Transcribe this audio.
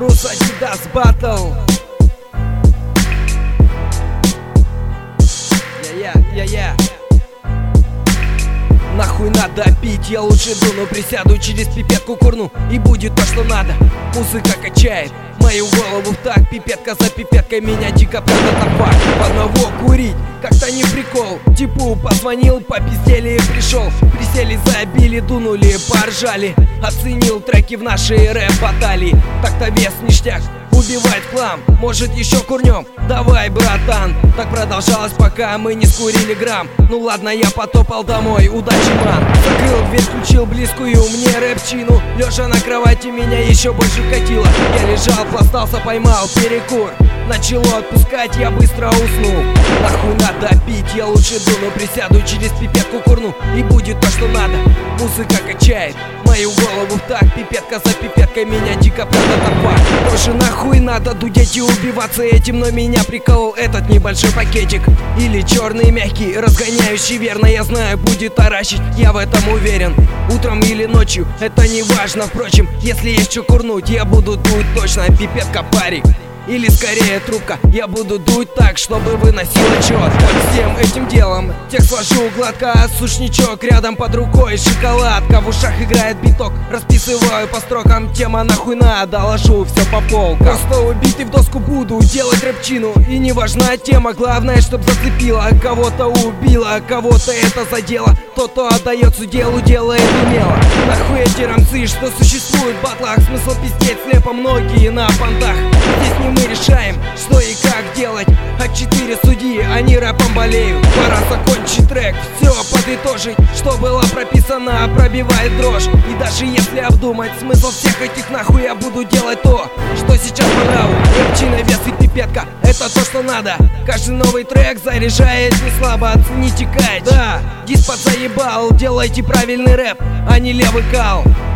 Рус Адидас Батл. Я. Нахуй надо пить, я лучше дуну, присяду, через пипетку курну, и будет то, что надо. Музыка качает мою голову в так, пипетка за пипеткой меня дико прет, это факт. В одного курить как-то не прикол. Типу позвонил, попиздели, пришел. Присели, забили, дунули, поржали. Оценил треки в нашей рэп-баталии. Так-то вес ништяк, убивать хлам. Может еще курнем? Давай, братан. Так продолжалось, пока мы не скурили грамм. Ну ладно, я потопал домой, удачи, ман. Закрыл дверь, включил близкую мне рэпчину. Лежа на кровати меня еще больше катило. Я лежал, пластался, поймал перекур. Начало отпускать, я быстро уснул. Нахуй надо пить, я лучше дуну, присяду, через пипетку курну, и будет то, что надо. Музыка качает мою голову в так, пипетка за пипеткой меня дико прет, это факт. Тоже нахуй надо дудеть и убиваться этим, но меня приколол этот небольшой пакетик. Или черный мягкий, разгоняющий, верно, я знаю, будет таращить, я в этом уверен. Утром или ночью, это не важно, впрочем, если есть что курнуть, я буду дуть точно, пипетка парик. Или скорее трубка, я буду дуть так, чтобы выносил отчет. Под всем этим делом текст сложу гладко, сушничок рядом под рукой, шоколадка, в ушах играет биток, расписываю по строкам, тема нахуй надо, ложу все по полкам. Просто убитый в доску буду делать рэпчину, и не важна тема, главное, чтоб зацепила. Кого-то убила, кого-то это задело, тот, кто отдается делу, делает умело. Нахуй эти рамсы, что существуют в батлах, смысл пиздеть слепо многие на понтах. Здесь не мы решаем, что и как делать, а 4 судьи, они рэпом болеют. Пора закончить трек, все подытожить, что было прописано, пробивает дрожь. И даже если обдумать смысл всех этих, нахуй я буду делать то, что сейчас по нраву. Рэпчина, вес и пипетка, это то, что надо. Каждый новый трек заряжает не слабо, оцените кайф. Да, диспот заебал, делайте правильный рэп, а не левый кал.